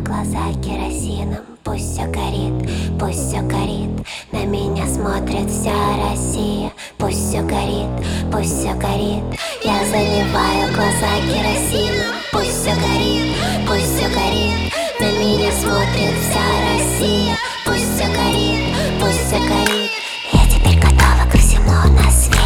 глаза керосином. Пусть все горит, пусть все горит. На меня смотрит вся Россия. Пусть все горит, пусть все горит. Я заливаю глаза керосином. Пусть все горит, пусть все горит. На меня смотрит вся Россия. Пусть все горит, пусть все горит. Я теперь готова ко всему на свете.